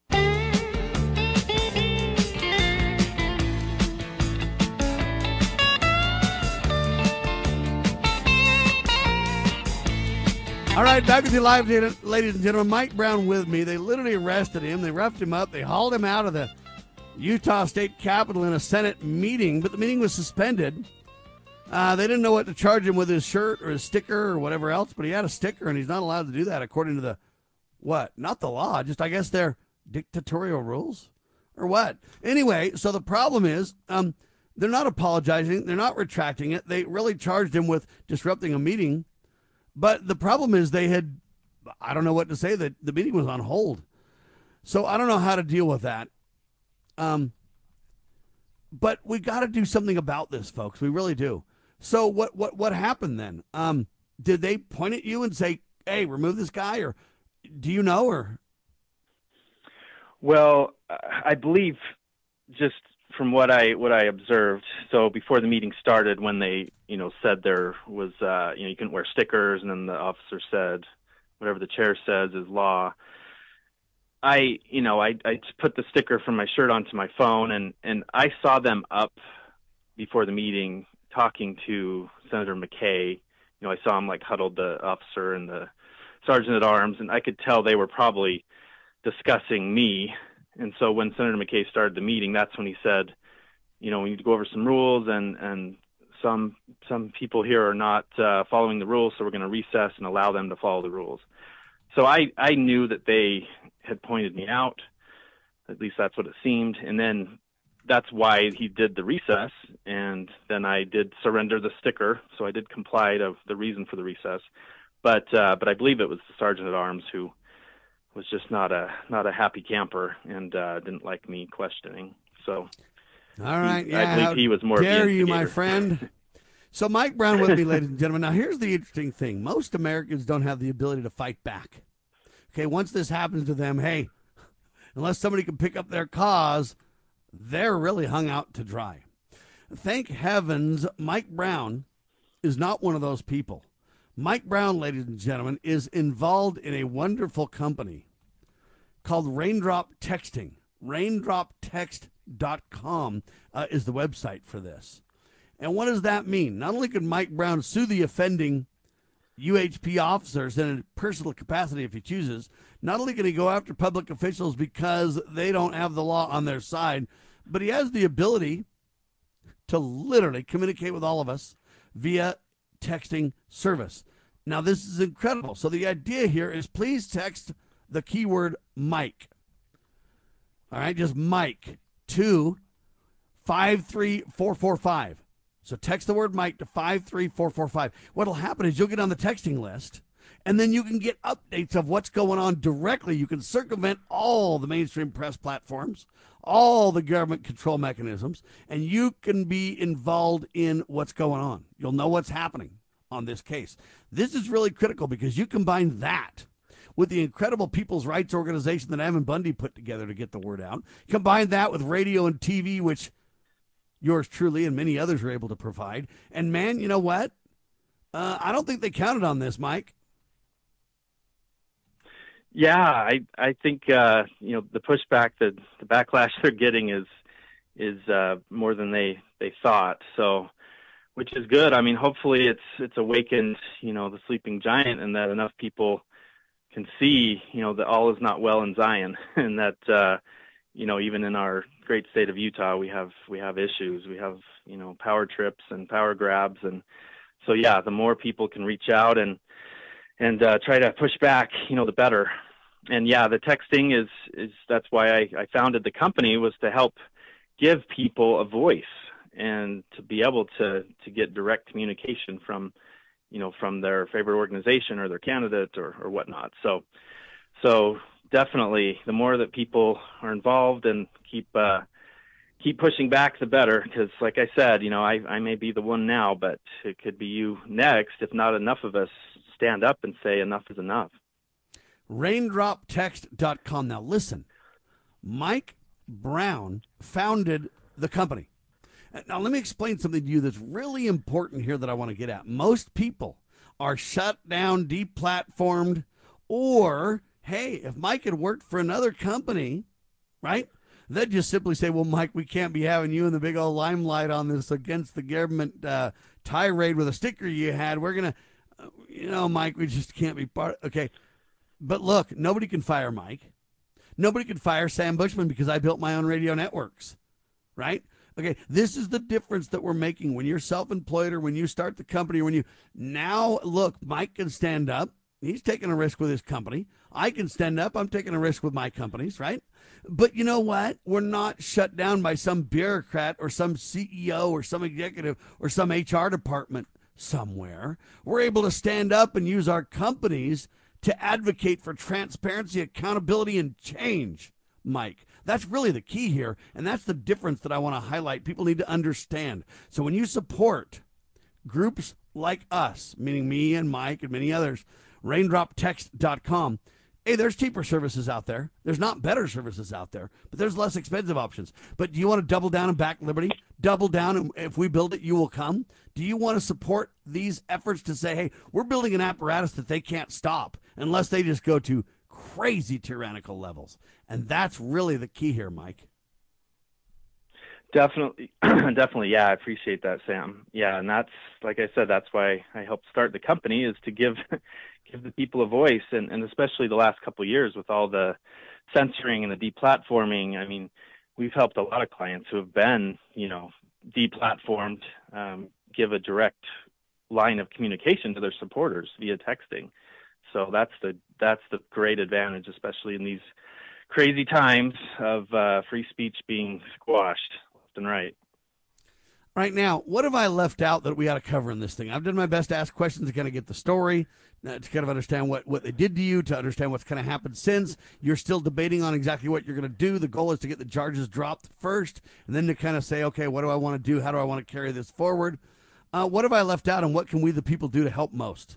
All right, back with you live, ladies and gentlemen. Mike Brown with me. They literally arrested him. They roughed him up. They hauled him out of the Utah State Capitol in a Senate meeting, but the meeting was suspended. Uh, they didn't know what to charge him with, his shirt or his sticker or whatever else, but he had a sticker, and he's not allowed to do that according to the, what? Not the law, just I guess their dictatorial rules or what? Anyway, so the problem is um, they're not apologizing. They're not retracting it. They really charged him with disrupting a meeting. But the problem is they had, I don't know what to say, that the meeting was on hold. So I don't know how to deal with that. Um, but we got to do something about this, folks. We really do. So what, what, what happened then? Um, did they point at you and say, "Hey, remove this guy," or do you know, or? Well, I believe just from what I, what I observed. So before the meeting started, when they, you know, said there was, uh, you know, you couldn't wear stickers, and then the officer said, whatever the chair says is law. I, you know, I, I put the sticker from my shirt onto my phone, and, and I saw them up before the meeting talking to Senator McKay. You know, I saw him like huddled the officer and the sergeant at arms, and I could tell they were probably discussing me. And so when Senator McKay started the meeting, that's when he said, you know, we need to go over some rules, and, and some, some people here are not uh, following the rules, so we're going to recess and allow them to follow the rules. So I, I knew that they had pointed me out. At least that's what it seemed. And then that's why he did the recess. And then I did surrender the sticker. So I did comply to the reason for the recess. But, uh, but I believe it was the sergeant at arms who was just not a, not a happy camper, and uh, didn't like me questioning. So all right. he, Yeah, I believe he was more dare of the you, my instigator. friend. So Mike Brown with me, ladies and gentlemen. Now, here's the interesting thing. Most Americans don't have the ability to fight back. Okay, once this happens to them, hey, unless somebody can pick up their cause, they're really hung out to dry. Thank heavens Mike Brown is not one of those people. Mike Brown, ladies and gentlemen, is involved in a wonderful company called Raindrop Texting. raindrop text dot com uh, is the website for this. And what does that mean? Not only could Mike Brown sue the offending U H P officers in a personal capacity if he chooses, not only can he go after public officials because they don't have the law on their side, but he has the ability to literally communicate with all of us via texting service. Now, this is incredible. So the idea here is please text the keyword Mike. All right, just Mike to five three four four five. So text the word Mike to five three four four five. What'll happen is you'll get on the texting list, and then you can get updates of what's going on directly. You can circumvent all the mainstream press platforms, all the government control mechanisms, and you can be involved in what's going on. You'll know what's happening on this case. This is really critical because you combine that with the incredible people's rights organization that Ammon Bundy put together to get the word out. Combine that with radio and T V, which yours truly and many others are able to provide. And, man, you know what? Uh, I don't think they counted on this, Mike. Yeah, I I think uh, you know the pushback, the the backlash they're getting is is uh, more than they, they thought. So, which is good. I mean, hopefully it's it's awakened you know the sleeping giant, and that enough people can see, you know, that all is not well in Zion, and that, uh, you know, even in our great state of Utah, we have we have issues. We have, you know, power trips and power grabs, and so yeah, the more people can reach out and and uh, try to push back, you know, the better. And yeah, the texting is is that's why I, I founded the company, was to help give people a voice and to be able to to get direct communication from, you know, from their favorite organization or their candidate or, or whatnot. So, so definitely the more that people are involved and keep, uh, keep pushing back, the better. Because like I said, you know, I, I may be the one now, but it could be you next if not enough of us stand up and say enough is enough. raindrop text dot com. Now listen, Mike Brown founded the company. Now, let me explain something to you that's really important here that I want to get at. Most people are shut down, deplatformed, or, hey, if Mike had worked for another company, right, they'd just simply say, well, Mike, we can't be having you in the big old limelight on this against the government uh, tirade with a sticker you had. We're going to, uh, you know, Mike, we just can't be part. Okay. But look, nobody can fire Mike. Nobody can fire Sam Bushman because I built my own radio networks, right? Okay, this is the difference that we're making when you're self-employed or when you start the company, or when you now look, Mike can stand up. He's taking a risk with his company. I can stand up. I'm taking a risk with my companies, right? But you know what? We're not shut down by some bureaucrat or some C E O or some executive or some H R department somewhere. We're able to stand up and use our companies to advocate for transparency, accountability, and change, Mike. That's really the key here, and that's the difference that I want to highlight. People need to understand. So when you support groups like us, meaning me and Mike and many others, raindrop text dot com, hey, there's cheaper services out there. There's not better services out there, but there's less expensive options. But do you want to double down and back Liberty? Double down, and if we build it, you will come. Do you want to support these efforts to say, hey, we're building an apparatus that they can't stop unless they just go to crazy tyrannical levels? And that's really the key here, Mike. Definitely. Definitely. Yeah. I appreciate that, Sam. Yeah. And that's, like I said, that's why I helped start the company, is to give, give the people a voice. And, and especially the last couple of years with all the censoring and the deplatforming. I mean, we've helped a lot of clients who have been, you know, deplatformed, um, give a direct line of communication to their supporters via texting. So that's the, that's the great advantage, especially in these crazy times of uh, free speech being squashed left and right. Right now, what have I left out that we ought to cover in this thing? I've done my best to ask questions to kind of get the story, uh, to kind of understand what, what they did to you, to understand what's kind of happened since. You're still debating on exactly what you're going to do. The goal is to get the charges dropped first, and then to kind of say, okay, what do I want to do? How do I want to carry this forward? Uh, what have I left out, and what can we, the people, do to help most?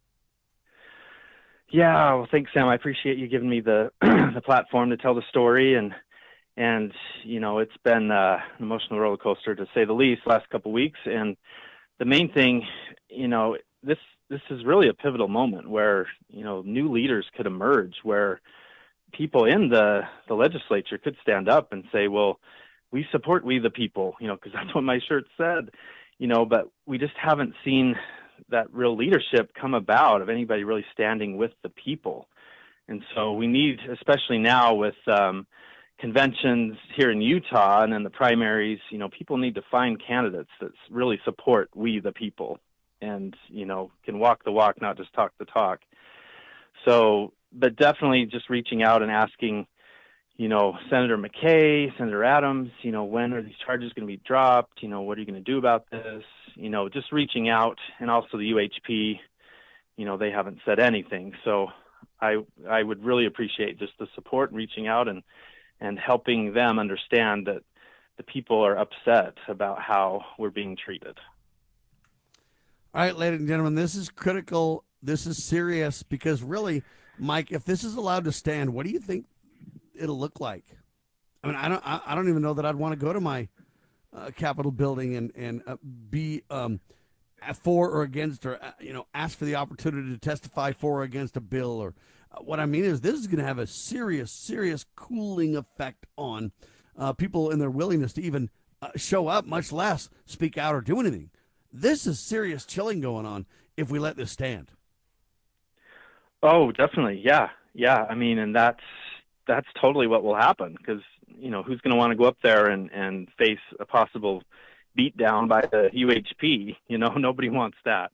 Yeah, well, thanks, Sam. I appreciate you giving me the the platform to tell the story, and and you know, it's been uh, an emotional roller coaster to say the least last couple of weeks. And the main thing, you know, this this is really a pivotal moment where, you know, new leaders could emerge, where people in the the legislature could stand up and say, well, we support we the people, you know, because that's what my shirt said, you know, but we just haven't seen that real leadership come about of anybody really standing with the people. And so we need, especially now with um, conventions here in Utah and then the primaries, you know, people need to find candidates that really support we the people and, you know, can walk the walk, not just talk the talk. So, but definitely just reaching out and asking, you know, Senator McKay, Senator Adams, you know, when are these charges going to be dropped? You know, what are you going to do about this? You know, just reaching out, and also the U H P, you know, they haven't said anything. So I I would really appreciate just the support, reaching out and, and helping them understand that the people are upset about how we're being treated. All right, ladies and gentlemen, this is critical. This is serious, because really, Mike, if this is allowed to stand, what do you think it'll look like? I mean, I don't I don't even know that I'd want to go to my Uh, Capitol building and and uh, be um, for or against, or uh, you know, ask for the opportunity to testify for or against a bill. Or uh, what I mean is, this is going to have a serious, serious cooling effect on uh, people and their willingness to even uh, show up, much less speak out or do anything. This is serious chilling going on if we let this stand. Oh, definitely. Yeah. Yeah. I mean, and that's, that's totally what will happen, because, you know, who's going to want to go up there and, and face a possible beat down by the U H P? You know, nobody wants that.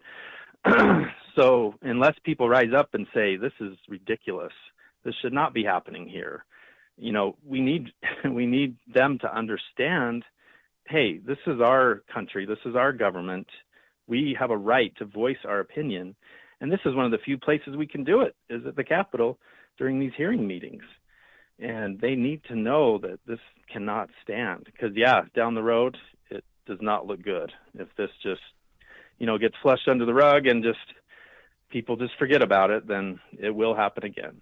So unless people rise up and say, this is ridiculous, this should not be happening here, you know, we need, we need them to understand, hey, this is our country. This is our government. We have a right to voice our opinion. And this is one of the few places we can do it, is at the Capitol during these hearing meetings. And they need to know that this cannot stand, because, yeah, down the road, it does not look good if this just, you know, gets flushed under the rug and just people just forget about it. Then it will happen again.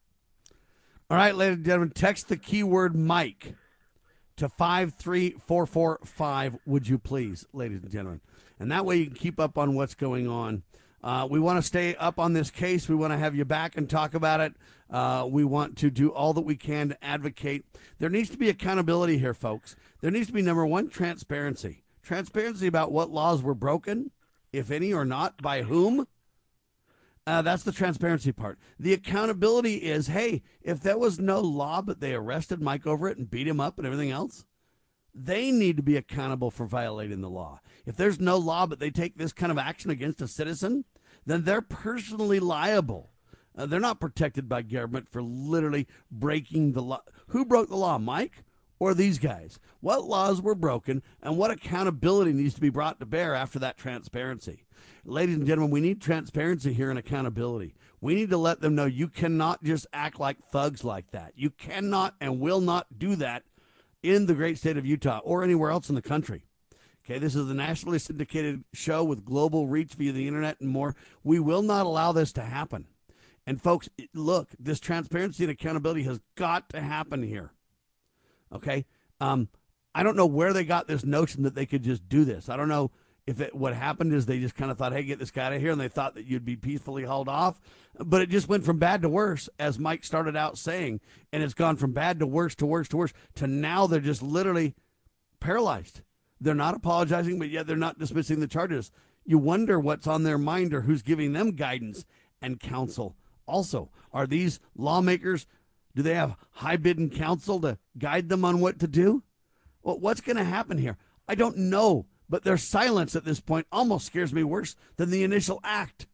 All right, ladies and gentlemen, text the keyword Mike to five three four four five, would you please, ladies and gentlemen? And that way you can keep up on what's going on. Uh, we want to stay up on this case. We want to have you back and talk about it. Uh, we want to do all that we can to advocate. There needs to be accountability here, folks. There needs to be, number one, transparency. Transparency about what laws were broken, if any or not, by whom. Uh, that's the transparency part. The accountability is, hey, if there was no law but they arrested Mike over it and beat him up and everything else, they need to be accountable for violating the law. If there's no law but they take this kind of action against a citizen, then they're personally liable. Uh, they're not protected by government for literally breaking the law. Who broke the law, Mike or these guys? What laws were broken, and what accountability needs to be brought to bear after that transparency? Ladies and gentlemen, we need transparency here and accountability. We need to let them know you cannot just act like thugs like that. You cannot and will not do that in the great state of Utah or anywhere else in the country. Okay, this is a nationally syndicated show with global reach via the internet and more. We will not allow this to happen. And folks, look, this transparency and accountability has got to happen here. Okay, um, I don't know where they got this notion that they could just do this. I don't know if it, what happened is they just kind of thought, hey, get this guy out of here, and they thought that you'd be peacefully hauled off. But it just went from bad to worse, as Mike started out saying, and it's gone from bad to worse to worse to worse to now they're just literally paralyzed. They're not apologizing, but yet they're not dismissing the charges. You wonder what's on their mind or who's giving them guidance and counsel. Also, are these lawmakers, do they have high-bidden counsel to guide them on what to do? Well, what's going to happen here? I don't know, but their silence at this point almost scares me worse than the initial act.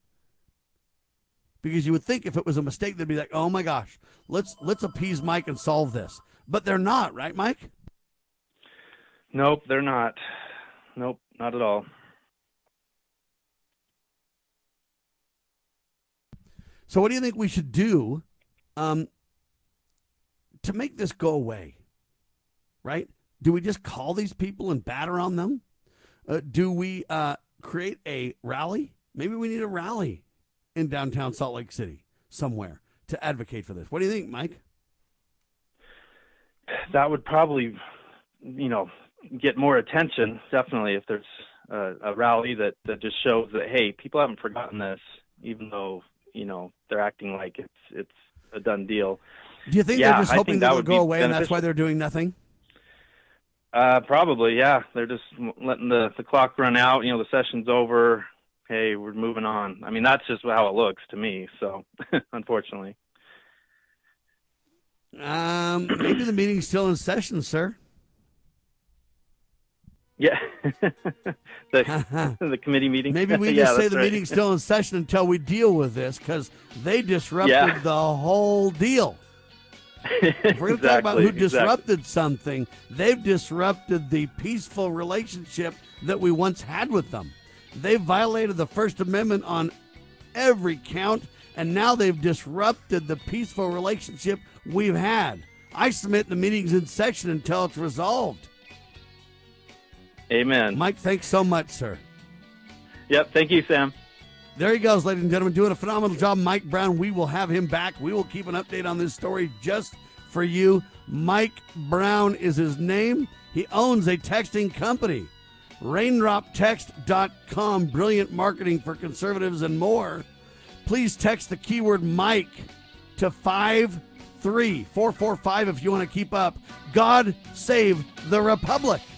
Because you would think if it was a mistake, they'd be like, oh, my gosh, let's let's appease Mike and solve this. But they're not, right, Mike? Nope, they're not. Nope, not at all. So what do you think we should do um, to make this go away, right? Do we just call these people and batter on them? Uh, do we uh, create a rally? Maybe we need a rally in downtown Salt Lake City somewhere to advocate for this. What do you think, Mike? That would probably, you know, get more attention, definitely, if there's a, a rally that, that just shows that, hey, people haven't forgotten this, even though, you know, they're acting like it's it's a done deal. Do you think yeah, they're just hoping that, that it'll go away beneficial. And that's why they're doing nothing? Uh, probably, yeah. They're just letting the, the clock run out. You know, the session's over. Hey, we're moving on. I mean, that's just how it looks to me, so, unfortunately. Um, maybe the meeting's still in session, sir. Yeah, the, the committee meeting. Maybe we yeah, just say the right. meeting's still in session until we deal with this, because they disrupted yeah. the whole deal. If we're going to exactly, talk about who exactly. disrupted something, they've disrupted the peaceful relationship that we once had with them. They've violated the First Amendment on every count, and now they've disrupted the peaceful relationship we've had. I submit the meeting's in session until it's resolved. Amen. Mike, thanks so much, sir. Yep, thank you, Sam. There he goes, ladies and gentlemen, doing a phenomenal job. Mike Brown, we will have him back. We will keep an update on this story just for you. Mike Brown is his name. He owns a texting company, raindrop text dot com. Brilliant marketing for conservatives and more. Please text the keyword Mike to five three four four five if you want to keep up. God save the Republic.